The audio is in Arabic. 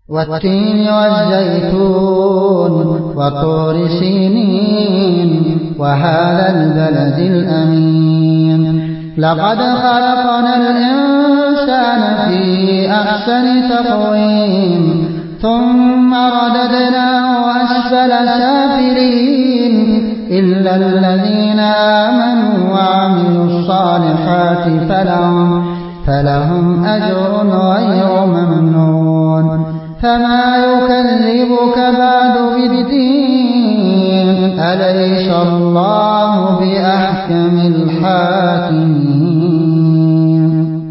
والتين والزيتون وطور سينين وهذا البلد الأمين لقد خلقنا الإنسان في أحسن تقويم ثم رددناه أسفل سافلين إلا الذين آمنوا وعملوا الصالحات فلهم أجر غير ممنون فما يكذبك بعد بالدين أليس الله بأحكم الحاكمين